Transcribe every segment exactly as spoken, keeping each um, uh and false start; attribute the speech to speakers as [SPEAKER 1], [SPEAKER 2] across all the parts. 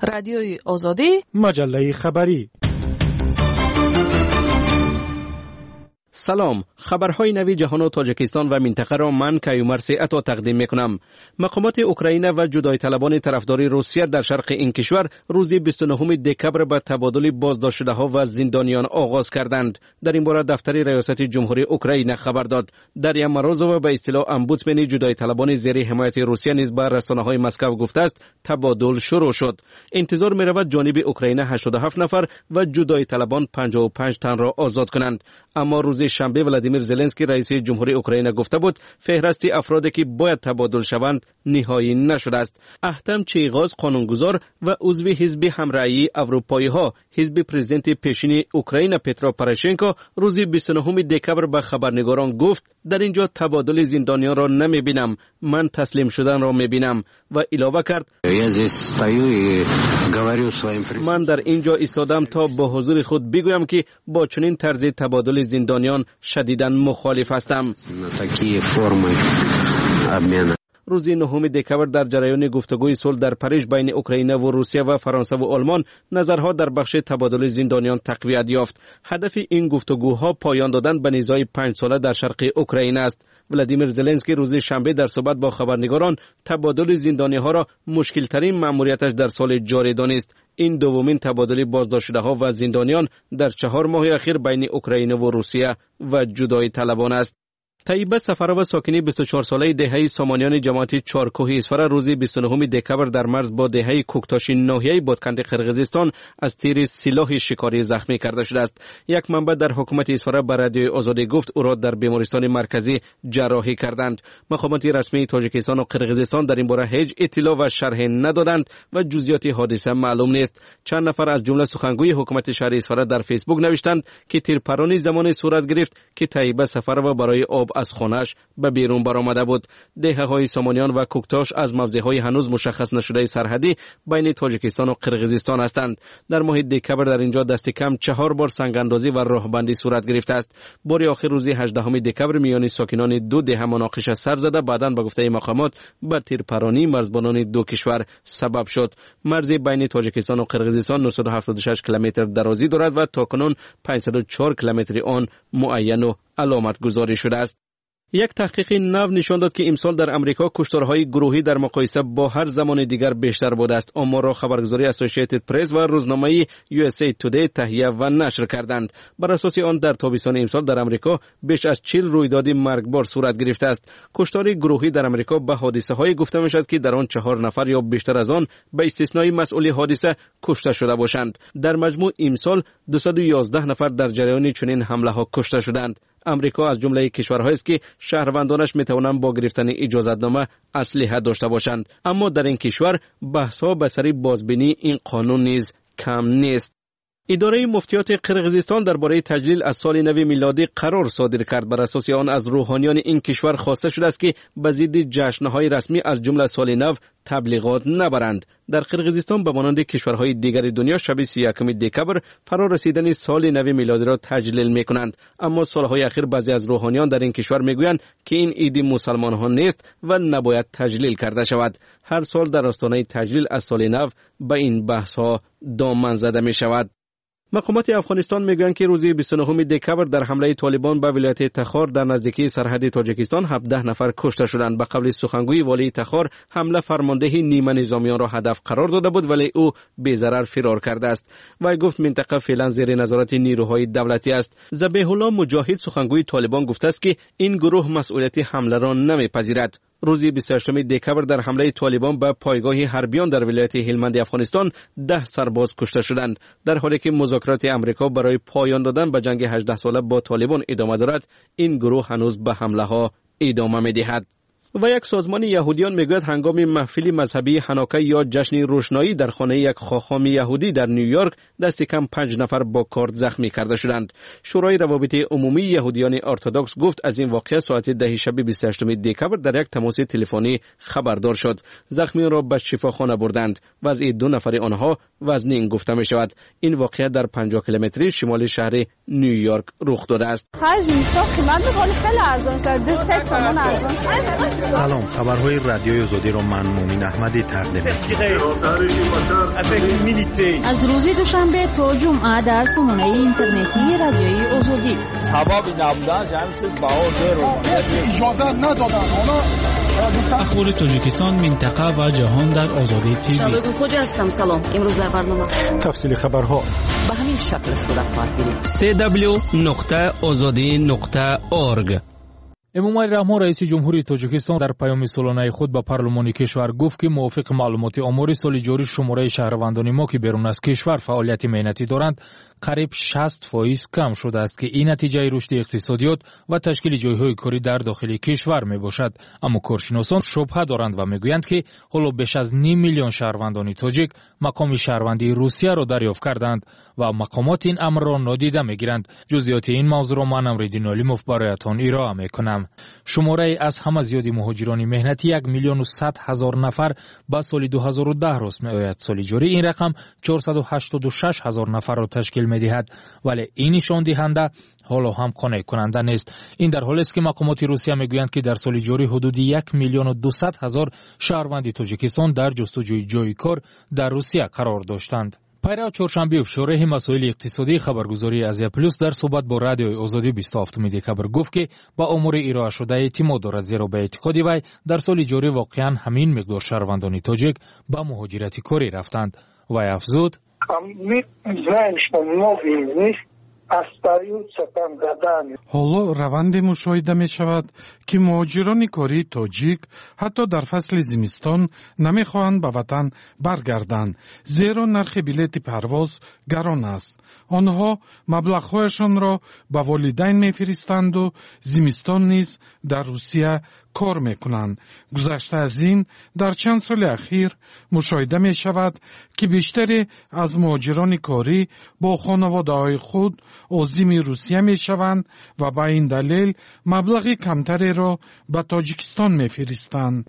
[SPEAKER 1] رادیوی آزادی،
[SPEAKER 2] مجله خبری.
[SPEAKER 3] سلام، خبرهای نوی جهان و تاجیکستان و منطقه را من کیومرث عطا تقدیم میکنم. مقامات اوکراین و جدای طلبان طرفدار روسیه در شرق این کشور روز بیست و نه دکبر به تبادل بازداشت شده ها و زندانیان آغاز کردند. در این باره دفتر ریاست جمهوری اوکراین خبر داد. دریا مروزووا به اصطلاح امبودسمن جدای طلبان زیر حمایت روسیه نیز به رسانه های مسکو گفته است تبادل شروع شد. انتظار می رود جانب اوکراین هشتاد و هفت نفر و جدای طلبان پنجاه و پنج تن را آزاد کنند. اما روز شنبه ولادیمیر زلنسکی رئیس جمهوری اوکراین گفته بود فهرست افرادی که باید تبادل شوند نهایی نشده است. احتم چیغاز قانونگذار و عضو حزب همرأیی اروپایی ها حزب پرزیدنت پیشین اوکراین پترو پروشنکو روز بیست و نه دکبر به خبرنگاران گفت در اینجا تبادل زندانیان را نمی بینم، من تسلیم شدن را می بینم و علاوه کرد من در اینجا ایستادم تا با حضور خود بگویم که با چنین طرز تبادل زندانیان شدیداً مخالف هستم. روز نهم دکبر در جریان گفتگوی صلح در پاریژ بین اوکراین و روسیه و فرانسه و آلمان نظرها در بخش تبادل زندانیان تقویت یافت. هدف این گفتگوها پایان دادن به نزاع پنج ساله در شرق اوکراین است. ولادیمیر زلنسکی روز شنبه در صحبت با خبرنگاران تبادل زندانی‌ها را مشکل ترین مأموریتش در سال جاری دانست. این دومین تبادل بازداشت شده‌ها و زندانیان در چهار ماه اخیر بین اوکراین و روسیه و جدای طلبان است. طیبه سفرova ساکنی بیست و چهار ساله دهه سامانیان جماعت چهارکوه اسفر روز بیست و نه دکبر در مرز با دهه کوکتاش ناحیه بادکند قرقیزستان از تیر سلاح شکاری زخمی کرده شده است. یک منبع در حکومت اسفر به رادیوی آزادی گفت او را در بیمارستان مرکزی جراحی کردند. مقامات رسمی تاجیکستان و قرقیزستان در این باره هیچ اطلاع و شرح ندادند و جزئیات حادثه معلوم نیست. چند نفر از جمله سخنگوی حکومت شهر اسفر در فیسبوک نوشتند که تیرپرانی زمانی صورت گرفت که طیبه سفرova برای آب از خانه‌اش به بیرون برآمده بود. دهه‌های سامانیان و کوکتاش از موضع‌های هنوز مشخص نشده سرحدی بین تاجیکستان و قرقیزستان هستند. در ماه دکبر در اینجا دست کم چهار بار سنگ‌اندازی و راهبندی صورت گرفته است. بار آخر روز هجدهم دکبر میان ساکنان دو دهه مناقشه سر زده بعداً به گفته مقامات بر تیرپرانی مرزبانان دو کشور سبب شد. مرز بین تاجیکستان و قرقیزستان نهصد و هفتاد و شش کیلومتر درازی دارد و تاکنون پانصد و چهار کیلومتر آن معین و علامت گذاری شده است. یک تحقیق نو نشان داد که امسال در امریکا کشتارهای گروهی در مقایسه با هر زمان دیگر بیشتر بوده است. آمار را خبرگزاری اسوسییتد پرس و روزنامه یو اس ای تودی تهیه و نشر کردند. بر اساس آن در تابستان امسال در امریکا بیش از چهل رویداد مرگبار صورت گرفته است. کشتار گروهی در امریکا به حادثه های گفته می شود که در آن چهار نفر یا بیشتر از آن به استثنای مسئول حادثه کشته شده باشند. در مجموع امسال دویست و یازده نفر در جریان چنین حمله ها کشته شدند. امریکا از جمله کشورهایی است که شهروندانش میتوانند با گرفتن اجازتنامه اسلحه داشته باشند، اما در این کشور بحث‌ها به سر بازبینی این قانون نیز کم نیست. اداره مفتیات قرقیزستان درباره تجلیل از سال نو میلادی قرار صادر کرد. بر اساس آن از روحانیان این کشور خواسته شده است که به ضد جشن‌های رسمی از جمله سال نو تبلیغات نبرند. در قرقیزستان به مانند کشورهای دیگر دنیا شب سی و یکم دکبر فرا رسیدن سال نو میلادی را تجلیل می‌کنند، اما سالهای اخیر بعضی از روحانیان در این کشور میگویند که این عید مسلمانان نیست و نباید تجلیل کرده شود. هر سال در آستانه تجلیل از سال نو به این بحث‌ها دامن زده می‌شود. مقامات افغانستان میگویند که روز بیست و نه دکبر در حمله طالبان به ولایت تخار در نزدیکی سرحد تاجیکستان هفده نفر کشته شدند. به قول سخنگوی والی تخار حمله فرمانده نیمه نظامیان را هدف قرار داده بود ولی او بی ضرر فرار کرده است. وی گفت منطقه فعلا زیر نظارت نیروهای دولتی است. ذبیح الله مجاهد سخنگوی طالبان گفته است که این گروه مسئولیت حمله را نمیپذیرد. روز بیست و هشتم دکبر در حمله طالبان به پایگاه حربیان در ولایت هلمند افغانستان ده سرباز کشته شدند. در حالی که مذاکرات امریکا برای پایان دادن به جنگ هجده ساله با طالبان ادامه دارد، این گروه هنوز به حمله ها ادامه می‌دهد. و یک سازمان یهودیان میگوید هنگام محفل مذهبی هانوکا یا جشن روشنایی در خانه یک خاخام یهودی در نیویورک دست کم پنج نفر با کارد زخمی کرده شدند. شورای روابط عمومی یهودیان ارتدوکس گفت از این واقعه ساعت ده شب بیست و هشتم دکبر در یک تماس تلفنی خبردار شد. زخمیان را به شفاخانه بردند. وضع دو نفر آنها وزنین گفته می شود. این واقعه در پنجاه کیلومتری شمال شهر نیویورک رخ داده است.
[SPEAKER 4] هر جنسا قیمت خیلی ارزان است. دو سه تومان ارزان است.
[SPEAKER 1] سلام، خبرهای رادیوی آزادی را من مومن احمدی تقدیم می‌کنم.
[SPEAKER 2] از روز دوشنبه تا جمعه در سامانه اینترنتی رادیوی آزادی.
[SPEAKER 4] هوا بی نبودن جمع شد بهار رو
[SPEAKER 5] اجازه ندادن.
[SPEAKER 6] اخبار تاجیکستان، منطقه و جهان در آزادی تیوی.
[SPEAKER 2] شبکه خوج هستم. سلام. امروز در برنامه
[SPEAKER 1] تفصیل خبرها
[SPEAKER 2] به همین شکل است خواهد بینید.
[SPEAKER 3] سی دبلیو نقطه آزادی نقطه اورگ.
[SPEAKER 6] امامعلی رحمان رئیس جمهوری تاجیکستان در پیام سالانه خود به پارلمان کشور گفت که موافق معلومات آماری سال جاری شماره شهروندان ما که بیرون از کشور فعالیت مهنتی دارند قریب شصت فیصد کم شده است که این نتیجه رشد اقتصادیات و تشکیل جایهای کاری در داخل کشور می باشد. اما کارشناسان شبهه دارند و میگویند که حالا بیش از نیم میلیون شهروندان تاجیک مقام شهروندی روسیه را دریافت کردند و مقامات این امر را نادیده میگیرند. جزئیات این موضوع را من امریدین علیموف برایتان ارائه میکنم. شماره از همه زیادی مهاجران مهنتی یک میلیون و صد هزار نفر با سال دو هزار و ده راست میآید. سال جاری این رقم چهارصد و هشتاد و شش هزار نفر را تشکیل میدهد، ولی این نشان دهنده حالا هم قانع کننده نیست. این در حالی است که مقامات روسیه میگویند که در سال جاری حدود یک میلیون و دویست هزار شهروند تاجیکستان در جستجوی جای کار در روسیه قرار داشتند. پیرو چهارشنبه شورای مسائل اقتصادی خبرگزاری آزیا پلوس در صحبت با رادیوی آزادی بیست و هفتم دکبر گفت که با امور ارائه شده اعتماد دارد، زیرا به اعتقاد وی در سال جاری واقعا همین مقدار شهروندان تاجیک با مهاجرت کاری رفتند. وی افزود:
[SPEAKER 5] حالا روند مشاهده می شود که مهاجران کاری تاجیک حتی در فصل زمستان نمی خواهند به وطن برگردند، زیرا نرخ بلیط پرواز گران است. آنها مبلغ‌هایشان را به والدین می فرستند و زمستان نیز در روسیه کار می کنند. گذشته از این در چند سال اخیر مشاهده می شود که بیشتری از مهاجران کاری با خانواده های خود عازم روسیه می شوند و به این دلیل مبلغ کمتری را به تاجیکستان می فرستند.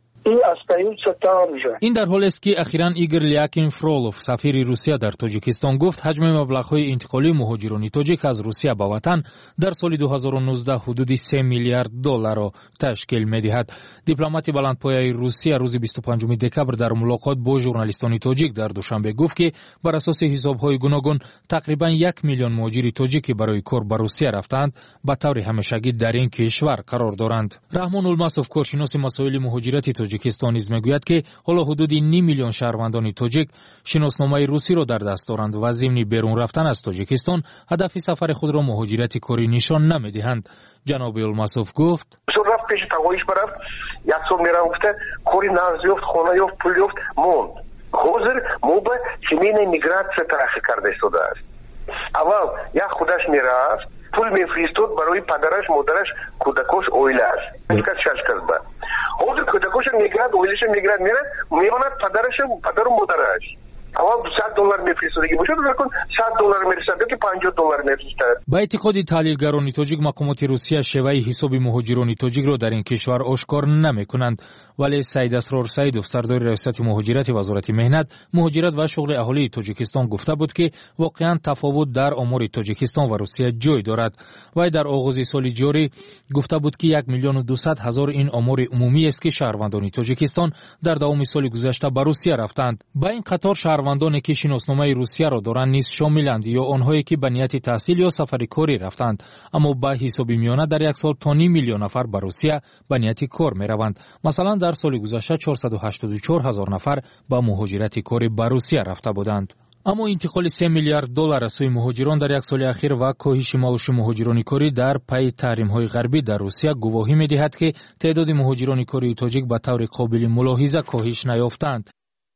[SPEAKER 6] این در حالی است که اخیراً ایگور لیاکین فرولوف سفیر روسیه در تاجیکستان گفت حجم مبلغ‌های انتقالی مهاجران تاجیک از روسیه به وطن در سال دو هزار و نوزده حدود سه میلیارد دلار را تشکیل می‌دهد. دیپلمات بلندپایه روسیه روز بیست و پنجم دکبر در ملاقات با ژورنالیستان تاجیک در دوشنبه گفت که بر اساس حساب‌های گوناگون تقریباً یک میلیون مهاجر تاجیک برای کار به روسیه رفتند به طور همیشگی در این کشور قرار دارند. رحمان الماسوف کارشناس مسائل مهاجرت تاجیکستان نیز میگوید که حالا حدود نیم میلیون شهروندان تاجیک شناسنامه روسی را در دست دارند و ضمن بیرون رفتن از تاجیکستان هدف سفر خود را مهاجرت کاری نشان نمیدهند. جناب الماسوف گفت:
[SPEAKER 7] رفت پیش تقاضیش برفت یک سال میرم گفته کاری نزیافت، خانه یافت، پول یافت، موند. حاضر ما به چنین میگراتسیا ترقی کرده شده است. اول یک خودش میرفت پول میفرستاد برای پدرش، مادرش، کودکش، اویلش. کس شش کس با. حاضر کودکش میگرد، اویلش میگرد میره میماند پدرش، پدر و مادرش. اول صد دلار میفرستادگی باشه نکن صد دلار میرسد که پنجاه دلار میرسد.
[SPEAKER 6] با اعتقاد تحلیلگران تاجیک مقامات روسیه شیوه حساب مهاجران تاجیک را در این کشور آشکار نمیکنند، ولی سید اسرار سیدوف سردار ریاست مهاجرت وزارت مهنت، مهاجرت و شغل اهالی تاجیکستان گفته بود که واقعا تفاوت در آمار تاجیکستان و روسیه جای دارد. و در آغاز سال جاری گفته بود که یک میلیون و دویست هزار این آمار عمومی است که شهروندان تاجیکستان در دوام سال گذشته به روسیه رفتند. با این قطار شهروندانی که شناسنامه روسیه را دارند نیز شاملند یا آنهایی که به نیت تحصیل یا سفر کاری رفتند، اما با حساب میانه در یک سال تا نیم میلیون نفر به روسیه به نیت کار میروند. مثلا در سال گذشته چهارصد و هشتاد و چهار هزار نفر با مهاجرت کاری به روسیه رفته بودند. اما انتقال سه میلیارد دلار از سوی مهاجران در یک سال اخیر و کاهش معاش مهاجران کاری در پی تحریم‌های غربی در روسیه گواهی می‌دهد که تعداد مهاجران کاری تاجیک به طور قابل ملاحظه کاهش نیافتند.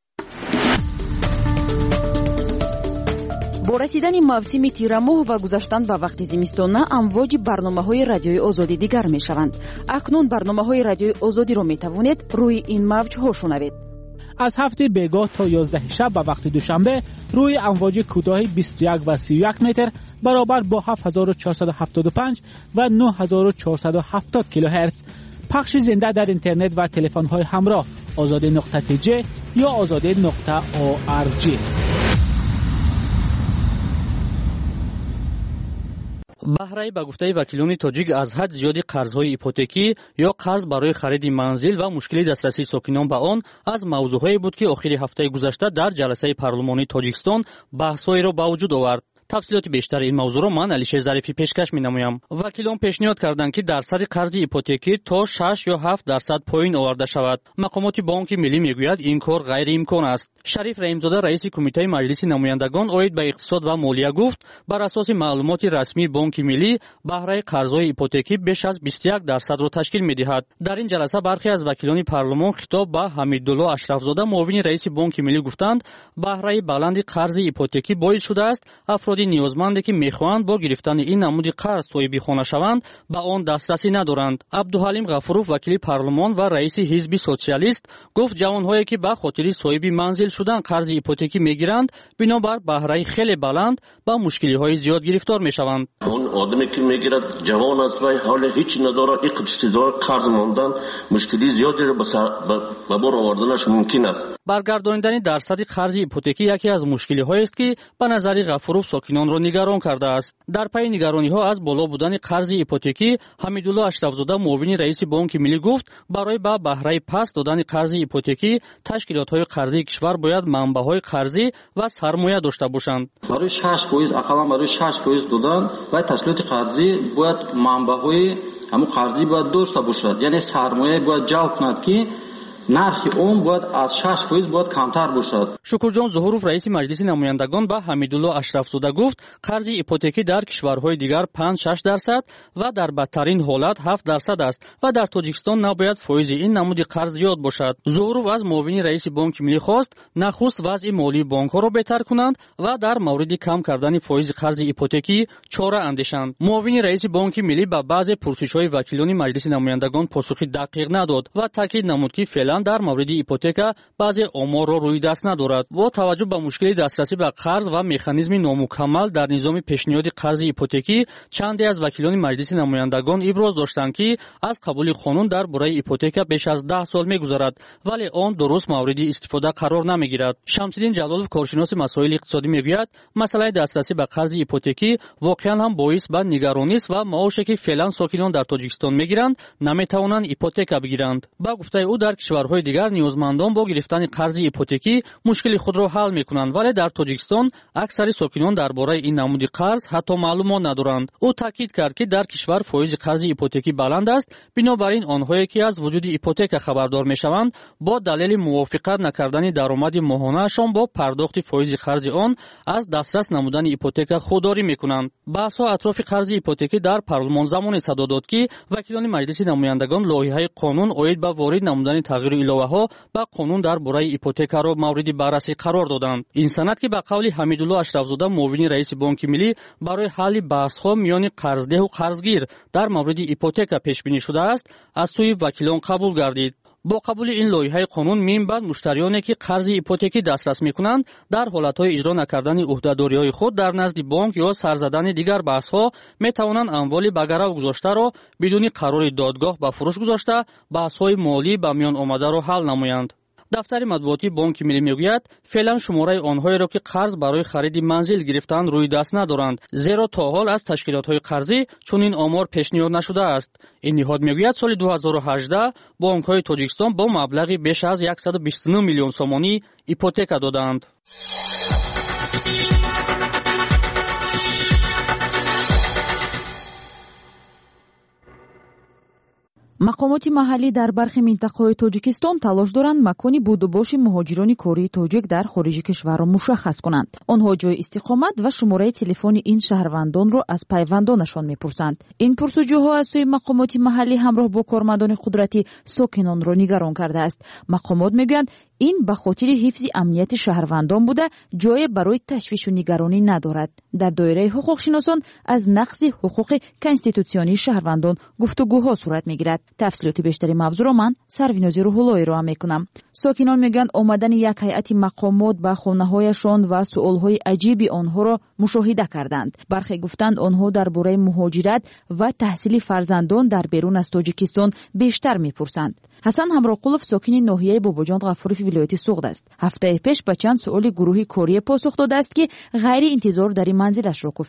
[SPEAKER 2] با رسیدن موسم تیر ماه و گذشتن به وقت زمستان امواج برنامه‌های رادیوی آزادی دیگر می‌شوند. اکنون برنامه‌های رادیوی آزادی را می‌توانید روی این موج‌ها شنوید.
[SPEAKER 8] از هفته بیگاه تا یازده شب به وقت دوشنبه روی امواج کوتاه بیست و یک و سی و یک متر برابر با هفت هزار و چهارصد و هفتاد و پنج و نه هزار و چهارصد و هفتاد کیلوهرتز پخش زنده در اینترنت و تلفن‌های همراه آزادی نقطه تی جی یا آزادی نقطه او آر جی.
[SPEAKER 9] баҳраи ба гуфтаи вакилони тоҷик аз ҳад зиёди қарзҳои ипотекӣ ё қарз барои хариди манзил ва мушкили дастрасии сокинон ба он аз мавзӯъҳое буд ки охири ҳафтаи гузашта дар ҷаласаи парлумонии Тоҷикистон баҳсҳоеро ба вуҷуд овард. тафсилоти бештари ин мавзӯъро ман Алишер Зарифӣ пешкаш менамоям. Вакилон пешниҳод карданд ки дарсади қарзи ипотекӣ то шаш ё ҳафт дарсад поин оварда шавад. Мақомоти Бонки миллӣ мегӯяд ин кор ғайриимкон аст. Шариф Раимзода раиси кумитаи маҷлиси намояндагон оид ба иқтисод ва молия гуфт, бар асоси маълумоти расмии Бонки миллӣ баҳраи қарзҳои ипотекӣ беш аз бисту як дарсадро ташкил медиҳад. Дар ин ҷаласа бархе аз вакилони парлумон хитоб ба Ҳамидулло Ашрафзода муовини раиси Бонки миллӣ гуфтанд, баҳраи баланди қарзи ипотекӣ боис шудааст афроди ниёзманде ки мехоҳанд бо гирифтани ин намуди қарз соҳиби хона шаванд ба он дастрасӣ надоранд. Абдуҳалим Ғафуров вакили парлумон ва раиси ҳизби социалист гуфт, ҷавонҳое ки ба хотири соҳиби манзил шудан қарзи ипотекӣ мегиранд, бинобар баҳраи хеле баланд ба мушкилиҳои зиёд гирифтор мешаванд.
[SPEAKER 10] он одаме ки мегирад ҷавон аст, вай ҳоле ҳеч надорад, иқтисодиро қарз мондан мушкили зиёдеро ба бор оварданаш мумкин аст.
[SPEAKER 9] баргардонидани дарсади қарзи ипотекӣ яке аз мушкилиҳоест ки ба назари Ғафуров сокинонро нигарон кардааст. дар пайи нигарониҳо аз боло будани қарзи ипотекӣ Ҳамидулло Ашрафзода муовини раиси Бонки миллӣ гуфт, барои ба баҳраи паст додани қарзи ипотекӣ ташкилотҳои қарзии кишвар бояд манбаъҳои қарзӣ ва сармоя дошта бошанд.
[SPEAKER 11] барои шаш фоиз ақаллан барои шаш фоиз додан ва ташкилоти қарзӣ бояд манбаъҳои ҳамун қарзӣ бояд дошта бошад, яъне сармоя бояд ҷалб кунад ки нархи он бояд аз шаш фоиз бояд камтар бошад.
[SPEAKER 9] Шукурҷон Зуҳуров раиси маҷлиси намояндагон ба Ҳамидулло Ашрафзода гуфт, қарзи ипотекӣ дар кишварҳои дигар панҷ шаш дарсад ва дар бадтарин ҳолат ҳафт дарсад аст ва дар Тоҷикистон набояд фоизи ин намуди қарз зиёд бошад. Зуҳуров аз муовини раиси Бонки миллӣ хост нахуст вазъи молии бонкҳоро беҳтар кунанд ва дар мавриди кам кардани фоизи қарзи ипотекӣ чора андешанд. Муовини раиси Бонки миллӣ ба баъзе пурсишҳои вакилони маҷлиси намояндагон посухи дақиқ надод ва таъкид намуд, ки феълан дар мавриди ипотека баъзе оморро рӯи даст надорад. бо таваҷҷӯҳ ба мушкили дастрасӣ ба қарз ва механизми номукаммал дар низоми пешниҳоди қарзи ипотекӣ, чанде аз вакилони маҷлиси намояндагон иброз доштанд, ки аз қабули қонун дар бораи ипотека беш аз даҳ сол мегузарад, вале он дуруст мавриди истифода қарор намегирад. Шамсиддин Ҷалолов, коршиноси масоили иқтисодӣ, мегӯяд, масъалаи дастрасӣ ба қарзи ипотекӣ воқеан ҳам боис ба нигаронист ва маоше ки феълан сокинон дар Тоҷикистон мегиранд, наметавонанд ипотека бигиранд. Ба гуфтаи ӯ, дар кишварҳои дигар ниёзмандон бо гирифтани қарзи ипотекӣ мушкили худро ҳал мекунанд, вале дар Тоҷикистон аксари сокинон дар бораи ин намуди қарз ҳатто маълумот надоранд. ӯ таъкид кард, ки дар кишвар фоизи қарзи ипотекӣ баланд аст, бинобар ин онҳое ки аз вуҷуди ипотека хабардор мешаванд, бо далели мувофиқат накардани даромади моҳонаашон бо пардохти фоизи қарзи он аз дастрас намудани ипотека худдорӣ мекунанд. баҳсҳо атрофи қарзи ипотекӣ дар парлумон замоне садо дод, ки вакилони маҷлиси намояндагон лоиҳаи қонун оид ба ворид намудани тағйиру иловаҳо ба қонун дар бораи ипотекаро мавриди баррасӣ қарор доданд. ин санад, ки ба қавли Ҳамидулло Ашрафзода муовини раиси Бонки миллӣ барои ҳалли баҳсҳо миёни қарздеҳу қарзгир дар мавриди ипотека пешбинӣ шудааст, аз сӯи вакилон қабул гардид. бо қабули ин лоиҳаи қонун минбаъд муштариёне ки қарзи ипотекӣ дастрас мекунанд, дар ҳолатҳои иҷро накардани уҳдадориҳои худ дар назди бонк ё сарзадани дигар баҳсҳо метавонанд амволи ба гарав гузоштаро бидуни қарори додгоҳ ба фурӯш гузошта, баҳсҳои молӣ ба миён омадаро ҳал намоянд. дафтари матбуотии Бонки миллӣ мегӯяд, феълан шумораи онҳоеро ки қарз барои хариди манзил гирифтаанд рӯи даст надоранд, зеро то ҳол аз ташкилотҳои қарзӣ чунин омор пешниҳод нашудааст. ин ниҳод мегӯяд, соли ду ҳазору ҳаждаҳ бонкҳои Тоҷикистон бо маблағи беш аз яксаду бисту нӯ миллион сомонӣ ипотека доданд.
[SPEAKER 2] мақомоти маҳаллӣ дар бархи минтақаҳои Тоҷикистон талош доранд макони будубоши муҳоҷирони кории тоҷик дар хориҷи кишварро мушаххас кунанд. онҳо ҷои истиқомат ва шумораи телефони ин шаҳрвандонро аз пайвандонашон мепурсанд. ин пурсуҷӯҳо аз сӯи мақомоти маҳаллӣ ҳамроҳ бо кормандони қудратӣ сокинонро нигарон кардааст. мақомот мегӯянд, ин ба хотири ҳифзи амнияти шаҳрвандон буда ҷое барои ташвишу нигаронӣ надорад. дар доираи ҳуқуқшиносон аз нақзи ҳуқуқи конститутсионии шаҳрвандон гуфтугӯҳо сурат мегирад. тафсилоти бештари мавзӯъро ман Сарвинози Рӯҳуллоӣ роҳ мекунам. сокинон мегӯянд, омадани як ҳайати мақомот ба хонаҳояшон ва суолҳои аҷиби онҳоро мушоҳида карданд. бархе гуфтанд, онҳо дар бораи муҳоҷират ва таҳсили фарзандон дар берун аз Тоҷикистон бештар мепурсанд. ҳасан Ҳамроқулов сокини ноҳияи Бобоҷон Ғафурови вилояти Суғд аст. ҳафтаи пеш ба чанд суоли гурӯҳи корие посух додааст, ки ғайриинтизор дар ин манзилашро гуфтанд.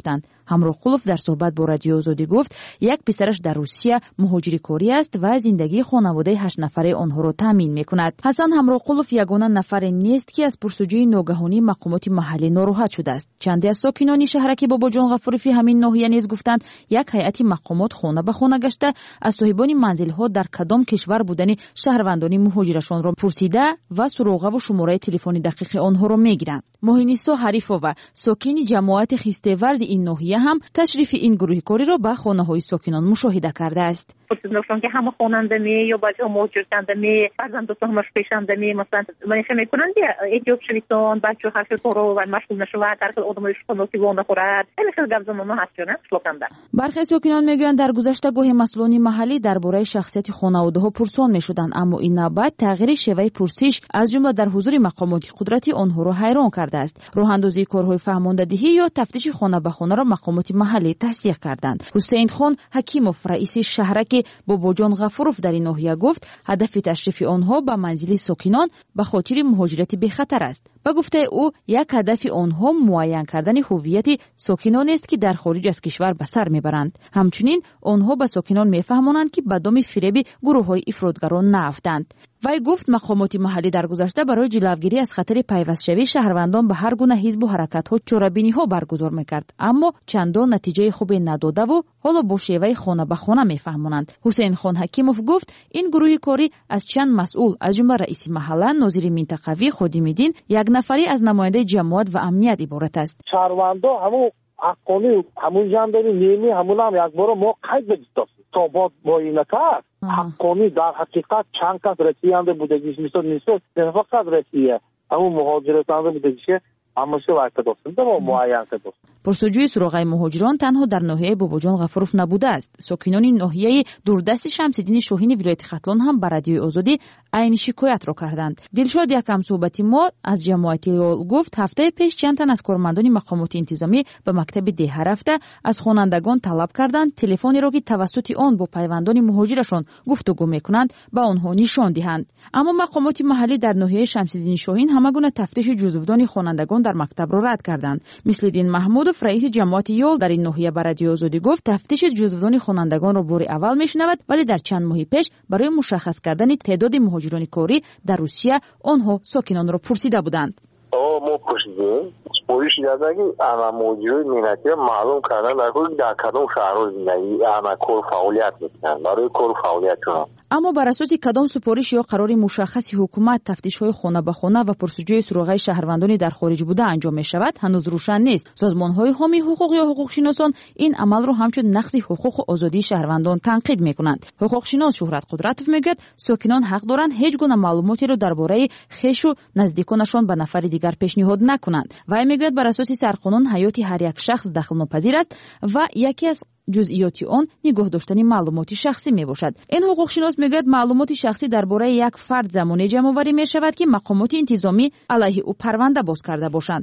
[SPEAKER 2] ҳамроқулов дар суҳбат бо радиои озодӣ гуфт як писараш дар русия муҳоҷири корӣ аст ва зиндагии хонаводаи ҳашт нафараи онҳоро таъмин мекунад. ҳасан ҳамроқулов ягона нафаре нест ки аз пурсуҷӯи ногаҳонии мақомоти маҳаллӣ нороҳат шудааст. чанде аз сокинони шаҳраки бобоҷон ғафурови ҳамин ноҳия низ гуфтанд як ҳайати мақомот хона ба хона гашта аз соҳибони манзилҳо дар кадом кишвар будани шаҳрвандони муҳоҷирашонро пурсида ва суроғаву шумораи телефони дақиқи онҳоро мегиранд. моҳинисо ҳарифова сокини ҷамоати хистеварзи ин ноҳия ҳам ташрифи ин гурӯҳи кориро ба хонаҳои сокинон мушоҳида кардааст.
[SPEAKER 12] پرسیدنشون که همه خواننده می یا بچه ها مهاجر کنده می فرزندان همش پیشنده می مثلا منیشه میکنن که اتیوپ شویتون بچه ها خرش کارو و مشغول نشود در کل آدمش خونوسی وانده خورد خیلی خیلی گپ زمان هست چونه شلوکنده.
[SPEAKER 2] برخی ساکنان میگویند در گذشته گاهی مسئولان محلی درباره شخصیت خانواده‌ها پرسان میشدند اما این نوبت تغییر شیوه پرسش از جمله در حضور مقامات قدرتی آنها را حیران کرده است. راه اندازی کارهای فهماندهی یا تفتیش خانه به خانه را مقامات محلی تصدیق کردند. حسین خان حکیموف رئیس شهرک باباجان غفورов در این ناحیه گفت هدف تشریف آنها به منزل ساکنان به خاطر مهاجرت بخطر است. به گفته او یک هدف آنها معین کردن هویت ساکنان است که در خارج از کشور به سر میبرند. همچنین آنها به ساکنان میفهمانند که به دام فریب گروه‌های افراطگران نیفتند. وی گفت مقامات محلی در گذشته برای جلوگیری از خطر پیوست‌شوی شهروندان به هر گونه حزب و حرکت‌ها چوره‌بینی‌ها برگزار می‌کرد اما چندان نتیجه خوبی نداده و حالا با شیوه خانه به خانه می‌فهمانند. حسین خان حکیموف گفت این گروه کاری از چند مسئول از جمله رئیس محله، ناظر منطقوی، خادم دین، یک نفری از نماینده جماعت و امنیت عبارت است.
[SPEAKER 13] شهروندان همون حقانی همون جنبه نیمی همون هم یک بار ما قید بدید تا با معاینه کرد حقانی در حقیقت چند کس رسیدنده بودگیش میشد نیست نه فقط رسیه همون مهاجرتنده بودگیشه اما سه وقت داشتند و معین کرد.
[SPEAKER 2] پرسجوی سراغای مهاجران تنها در ناحیه باباجان غفورов نبوده است. ساکنان ناحیه دوردست شمس‌الدین شاهین ولایت ختلان هم بر رادیوی آزادی عین شکایت را کردند. دلشاد یکم صحبتی ما از جماعت گفت هفته پیش چند تن از کارمندان مقامات انتظامی به مکتب ده رفته از خوانندگان طلب کردند تلفنی را که توسط آن با پیوندان مهاجرشان گفتگو میکنند به آنها نشان دهند. اما مقامات محلی در ناحیه شمس‌الدین شاهین همگونه تفتیش جزودان خوانندگان در مکتب را رد کردند. مثل دین محمودوف رئیس جماعت یول در این ناحیه بر رادیو آزادی گفت تفتیش جزودان خوانندگان را بار اول میشنود ولی در چند ماه پیش برای مشخص کردن تعداد مهاجران کاری در روسیه آنها ساکنان را پرسیده بودند.
[SPEAKER 7] او ما پرسیدیم پولیس یادگی انا موجود میناتی معلوم کردن در کدام شهر زندگی انا کار فعالیت میکنن برای کار فعالیتشون.
[SPEAKER 2] اما بر اساس کدام سپارش یا قرار مشخصی حکومت تفتیش‌های خانه به خانه و پرسجوی سراغای شهروندانی در خارج بوده انجام می‌شود هنوز روشن نیست. سازمان‌های حامی حقوق یا حقوقشناسان این عمل را همچون نقض حقوق و آزادی شهروندان تنقید می‌کنند. حقوقشناس شهرت قدرتوف میگوید ساکنان حق دارند هیچ گونه معلوماتی را درباره خویش و نزدیکانشان به نفر دیگر پیشنهاد نکنند. و میگوید بر اساس سرقانون حیات هر یک شخص دخال‌ناپذیر است و یکی از جزئیات آن نگاه داشتن معلومات شخصی می باشد. این حقوقشناس میگوید معلومات شخصی درباره یک فرد زمانی جمع آوری می شود که مقامات انتظامی علیه او پرونده باز کرده باشند.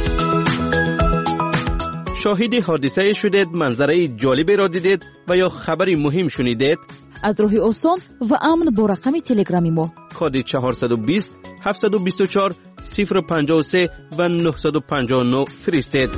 [SPEAKER 3] شاهد حادثه شدید، منظره جالبی را دیدید و یا خبری مهم شنیدید؟
[SPEAKER 2] از راه آسان و امن با رقم تلگرامی ما
[SPEAKER 3] کد چهارصد و بیست هفتصد و بیست و چهار صفر و پنجاه و سه و نهصد و پنجاه و نه فرستید.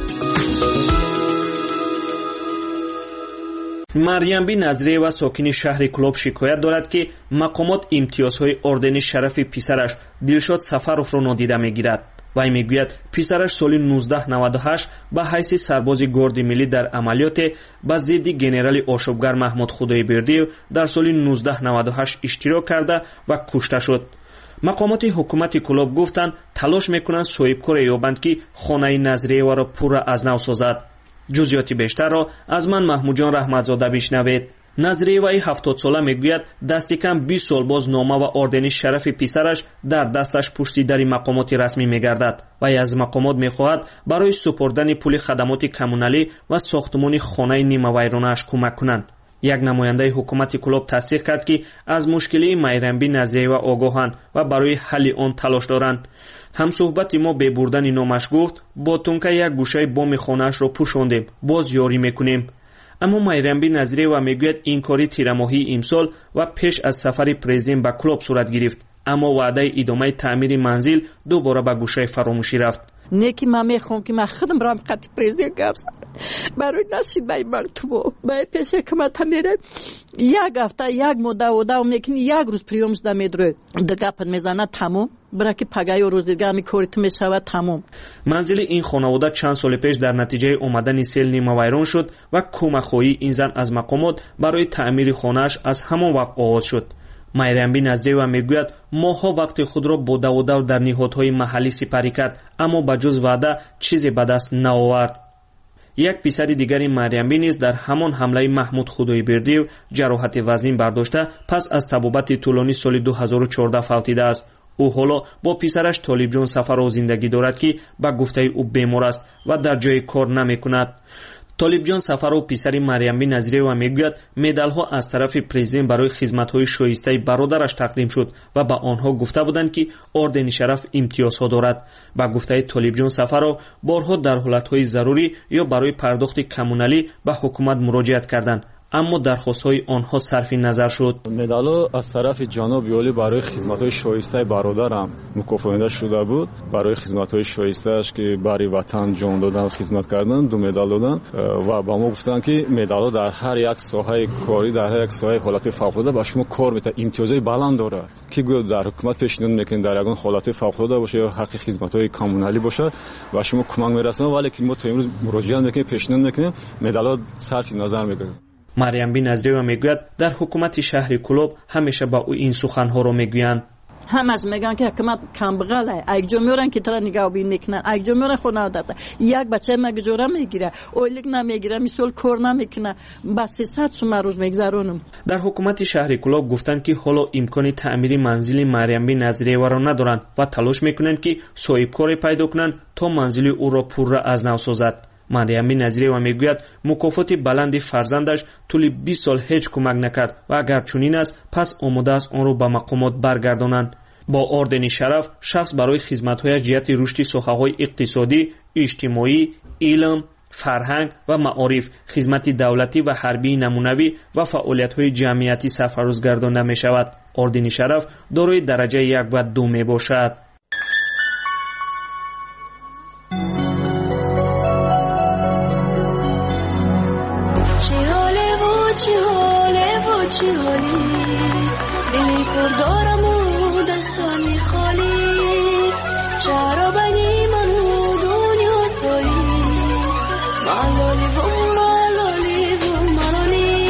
[SPEAKER 3] مریم بی نظریه و ساکن شهر کلوب شکایت دارد که مقامات امتیازهای اردن شرف پسرش دلشاد سفروف را نادیده میگیرد. وی میگوید پسرش سال نوزده نود و هشت به حیث سرباز گارد ملی در عملیات به ضد گنرال آشوبگر محمود خدایبردی در سال نوزده نود و هشت اشتراک کرده و کشته شد. مقامات حکومت کلوب گفتند تلاش میکنند صاحبکار یابند که خانه نظریه و را پر از نو سازد. جزئیات بیشتر را از من محمود جان رحمتزاده بشنوید. نظریه وی هفتاد ساله میگوید دست کم بیست سال باز نامه و اردن شرف پسرش در دستش پشتی در مقامات رسمی میگردد و از مقامات میخواهد برای سپردن پول خدمات کمونالی و ساختمان خانه نیمه ویرانه‌اش کمک کنند. یک نماینده حکومت کلوب تصدیق کرد که از مشکلی میرنبی نظریه و آگاهند و برای حل آن تلاش دارند. همصحبت ما به بردن نامش گفت با تونکه یک گوشه بام خانه‌اش را پوشاندیم، باز یاری میکنیم. اما میرنبی نظریه و میگوید این کاری تیر ماهی امسال و پیش از سفر پرزیدنت به کلوب صورت گرفت، اما وعده ادامه تعمیر منزل دوباره به گوشه فراموشی رفت.
[SPEAKER 14] نیکی من میخوام که من خودم برام قطعی پریزیدنت گفت برای نصیبه من تو باید پیش حکومت میره یک هفته یک مدت و دو میکنی یک روز پریومز دا میدره دگپن میزنه تمام برای که پگای و روز دیگه همی کاریت میشود تمام.
[SPEAKER 3] منزل این خانواده چند سال پیش در نتیجه اومدن سیل نیمه ویران شد و کمک‌خواهی این زن از مقامات برای تعمیر خانه‌اش از همان وقت آغاز شد. مریم نظریه میگوید ماها وقت خود را با دو دو در نهادهای محلی سپری کرد اما به جز وعده چیزی به دست نآورد. یک پسر دیگری مریم نیز در همان حمله محمود خدایبردیو جراحت وزین برداشته پس از طبابت طولانی سال دو هزار و چهارده فوتیده است. او حالا با پسرش طالب جان سفرو زندگی دارد که به گفته او بیمار است و در جای کار نمی کند. طالب جان سفرو پسر مریم نظریه و میگوید مدال ها از طرف پرزیدنت برای خدمت های شایسته برادرش تقدیم شد و به آنها گفته بودند که اردن شرف امتیازها دارد. با گفته طالب جان سفرو بارها در حالت های ضروری یا برای پرداخت کمونالی به حکومت مراجعت کردند اما درخواست‌های آنها صرف نظر شد.
[SPEAKER 15] مدال از طرف جناب یولی برای خدمت‌های شایسته برادرم مکافات شده بود. برای خدمت‌های شایسته‌اش که برای وطن جان دادن خدمت کردن دو مدال دادن و با ما گفتن که مدال‌ها در هر یک ساحه کاری در هر یک ساحه حالت فوق‌العاده با شما کار می‌کنه امتیازهای بلند داره که گویا در حکومت پیشنهاد می‌کنه در یگان حالت فوق‌العاده باشه یا حق خدمت‌های کمونالی باشه و شما کمک می‌رسونه ولی که ما تا امروز مراجعه می‌کنیم پیشنهاد می‌کنیم مدال‌ها صرف نظر می‌گیریم.
[SPEAKER 3] مریم نظریه میگوید در حکومت شهر کلوب همیشه با او این سخنها رو میگویند.
[SPEAKER 14] همش میگن که حکومت کم بغله اگه جو میورن که ترا نگاه بین میکنن اگه جو میورن خونه داده یک بچه مگه جوره میگیره اولیک نمیگیره مثل کور نمیکنه بس سیصد سوم روز میگذرونم.
[SPEAKER 3] در حکومت شهر کلوب گفتن که حالا امکان تعمیر منزل مریم نظریه را ندارند و تلاش میکنند که صاحبکاری پیدا کنند تا منزل او را پر از نو سازد. مریم نظریه و میگوید مکافات بلند فرزندش طول بیست سال هیچ کمک نکرد و اگر چنین است پس آماده است آن را به مقامات برگردانند. با اردن شرف شخص برای خدمت‌های جهت رشد ساحه‌های اقتصادی، اجتماعی، علم، فرهنگ و معارف، خدمت دولتی و حربی نمونوی و فعالیت‌های جمعیتی سرفراز گردانده می‌شود. اردن شرف دارای درجه یک و دو میباشد.
[SPEAKER 16] چی حالی دلی پر دارم و دستانی خالی چرا بنی منو دنیا سایی ملالی بوم ملالی بوم ملالی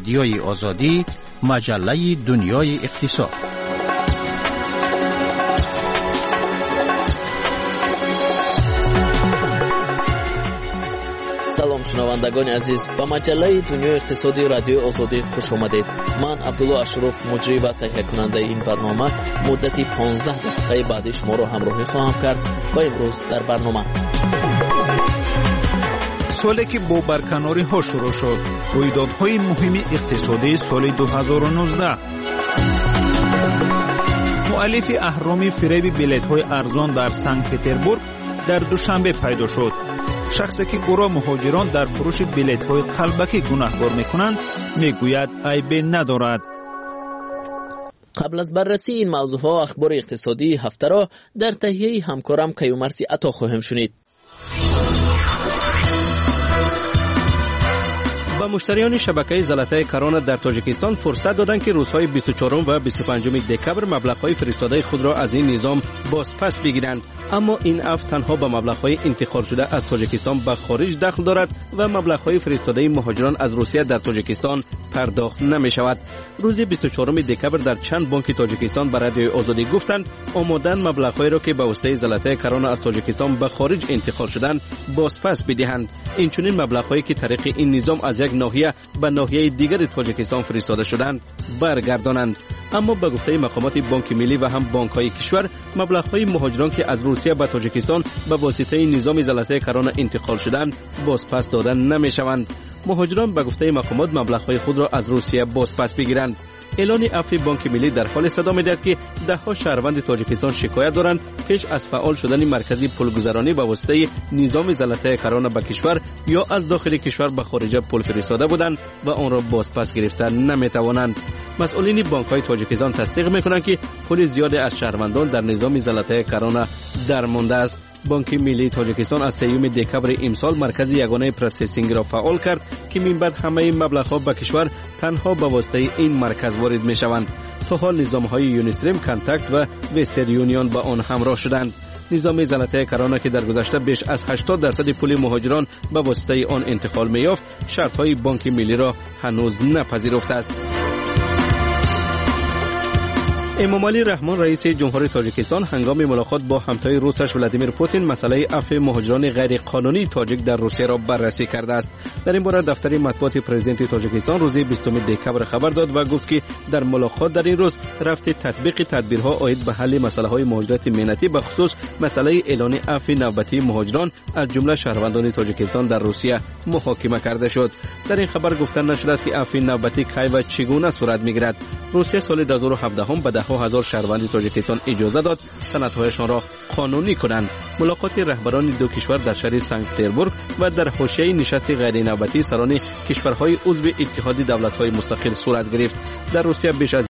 [SPEAKER 1] رادیوی آزادی، مجله دنیای اقتصاد.
[SPEAKER 17] سلام شنوندگان عزیز، به مجله دنیای اقتصادی رادیو آزادی خوش آمدید. من عبدالله اشرف مجری و تهیه کننده این برنامه مدتی پانزده دقیقه بعد شما را همراهی خواهم کرد و امروز در برنامه
[SPEAKER 18] سالی که با برکناری ها شروع شد، رویدادهای مهم اقتصادی سال دو هزار و نوزده. مؤلف اهرام فریب بلیط های ارزان در سنت پتربورگ در دوشنبه پیدا شد. شخصی که او را مهاجران در فروش بلیط های قلبکی گناهکار میکنند میگوید عیبی ندارد.
[SPEAKER 17] قبل از بررسی این موضوع ها اخبار اقتصادی هفته را در تهیه همکارم کیومرثی عطا خواهم شنید.
[SPEAKER 3] با مشتریان شبکه زلطه کرونا در تاجیکستان فرصت دادند که روزهای بیست و چهارم و بیست و پنجم دکبر مبلغ‌های فرستاده خود را از این نظام بازپس بگیرند، اما این عفو تنها به مبلغ‌های انتقال شده از تاجیکستان به خارج دخل دارد و مبلغ‌های فرستاده مهاجران از روسیه در تاجیکستان پرداخت نمی‌شود. روز بیست و چهارم دکبر در چند بانک تاجیکستان به رادیوی آزادی گفتند آمادن مبلغ‌هایی را که به واسطه زلطه کرونا از تاجیکستان به خارج انتقال شدند بازپس بدهند. این چنین مبلغ‌هایی که طریق این نظام از یک ناحیه به ناحیه دیگر تاجیکستان فرستاده شدند برگردانند. اما به گفته مقامات بانک ملی و هم بانک‌های کشور مبلغ‌های مهاجران که از روسیه به تاجیکستان به واسطه نظام زلطه کرونا انتقال شدند بازپس دادن نمی‌شوند. مهاجران به گفته مقامات مبلغ‌های خود را از روسیه بازپس بگیرند. اعلان عفو بانک ملی در حال صدا می‌دهد که ده ها شهروند تاجیکستان شکایت دارند پیش از فعال شدن مرکزی پولگذرانی به واسطه نظام زلطه کرونا به کشور یا از داخل کشور به خارج پول فرستاده بودند و آن را بازپس گرفتن نمی‌توانند. مسئولین بانک‌های تاجیکستان تصدیق می‌کنند که پول زیادی از شهروندان در نظام زلطه کرونا درمانده است. بانک ملی تاجیکستان از سوم دکبر امسال مرکز یگانه پروسسینگ را فعال کرد که من بعد همه مبلغ‌ها به کشور تنها به واسطه این مرکز وارد می‌شوند. تا حال نظام‌های یونیستریم، کانتکت و وستر یونیون با آن همراه شدند. نظام زلطه کرونا که در گذشته بیش از هشتاد درصد پول مهاجران به واسطه آن انتقال می‌یافت، شرط‌های بانک ملی را هنوز نپذیرفته است. امامعلی رحمان رئیس جمهوری تاجیکستان هنگام ملاقات با همتای روسش ولادیمیر پوتین مسئله عفو مهاجران غیر قانونی تاجیک در روسیه را بررسی کرده است. در این باره دفتر مطبوعات پرزیدنت تاجیکستان روز بیستم دکبر خبر داد و گفت که در ملاقات در این روز رفت تطبیق تدبیرها عاید به حل مسائل مهاجرت مهنتی به خصوص مسئله اعلان عفو نوبتی مهاجران از جمله شهروندان تاجیکستان در روسیه محاکمه کرده شد. در این خبر گفته نشده است که عفو نوبتی کی و چگونه صورت میگیرد. روسیه سال دو هزار و هفده هم به ده هزار شهروند تاجیکستان اجازه داد سندهایشان را قانونی کنند. ملاقات رهبران دو کشور در شهر سنت پتربورگ و در حاشیه نشست غیر نوبتی سران کشورهای عضو اتحاد دولت‌های مستقل صورت گرفت. در روسیه بیش از